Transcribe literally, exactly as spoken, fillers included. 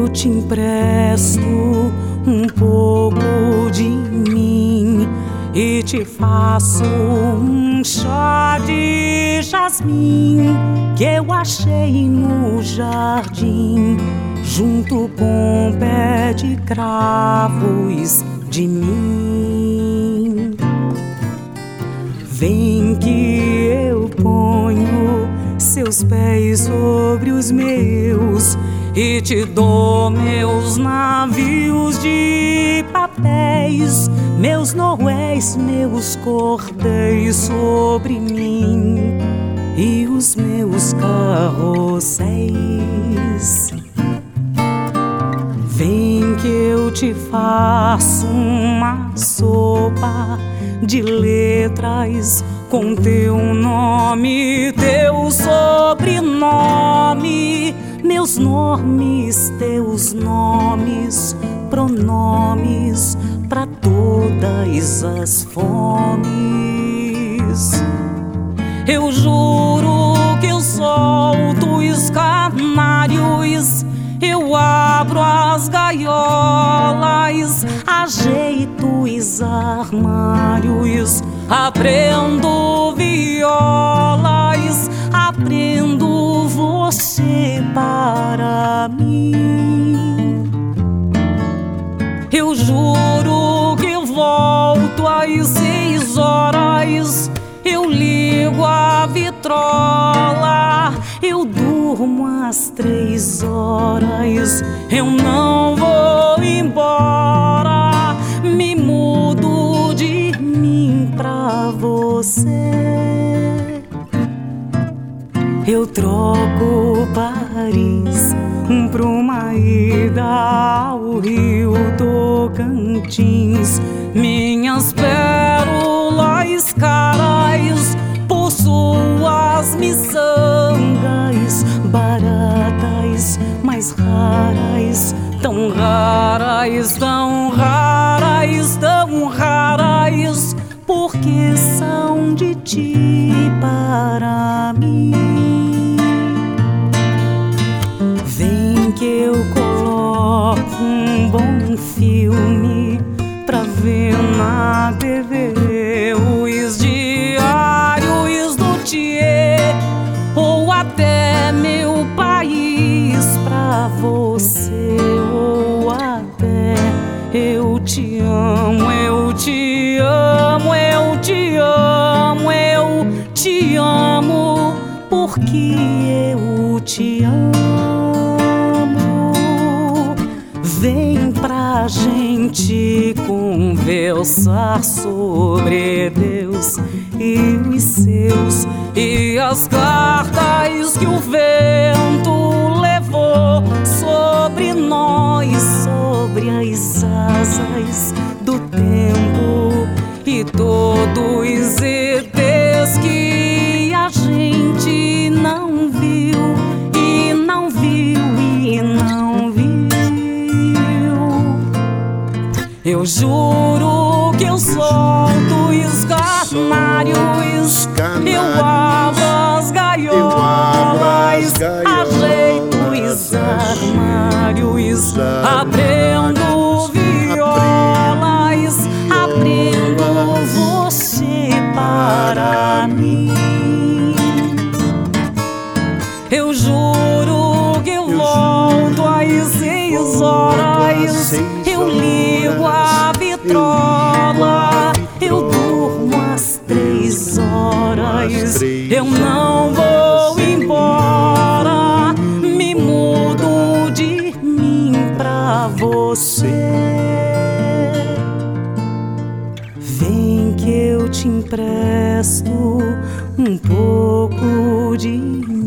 eu te empresto um pouco de mim e te faço um chá de jasmim que eu achei no jardim, junto com um pé de cravos de mim. Vem que eu ponho seus pés sobre os meus e te dou meus navios de papéis, meus noéis, meus cordéis sobre mim e os meus carrosséis. Vem que eu te faço uma sopa de letras com teu nome, teu sobrenome, meus nomes, teus nomes, pronomes pra todas as fomes. Eu juro que eu solto os canários, eu abro as gaiolas, ajeito os armários, aprendo violas, aprendo você para mim. Eu juro que eu volto às seis horas, eu ligo a vitrola, eu durmo às três horas, eu não vou embora, me mudo de mim pra você. Eu troco Paris por uma ida ao Rio Tocantins, minhas pérolas caras por suas miçangas baratas, mais raras, tão raras, tão raras, tão raras, porque são de ti para mim. Vem que eu coloco um bom filme pra ver na T V, os diários do Thier, ou até meu país pra você, ou até eu te amo, eu te amo, eu te amo, eu te amo, porque eu te amo. Vem pra gente conversar sobre Deus e os seus, e as cartas que o vento levou sobre nós, sobre as asas do tempo, e todos os E Tês que a gente não viu, e não viu, e não viu. Eu juro que eu solto os canários, eu abro as gaiolas, ajeito os armários, aprendo violas, aprendo você para mim. Eu juro que eu volto às seis horas, eu ligo a vitrola, eu durmo às três horas, eu não vou embora, me mudo de mim pra você. Vem que eu te empresto um pouco de mim